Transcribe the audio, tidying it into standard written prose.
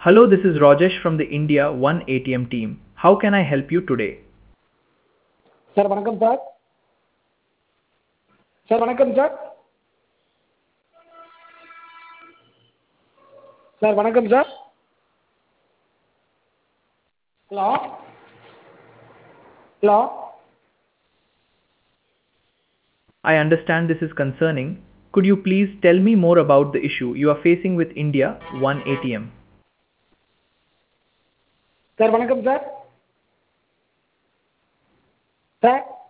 Hello, this is Rajesh from the India One ATM team. How can I help you today? Sir வணக்கம் sir. Sir வணக்கம் sir. Sir வணக்கம் sir. Hello hello. I understand this is concerning. Could you please tell me more about the issue you are facing with India One ATM? Sir வணக்கம் sir. Sir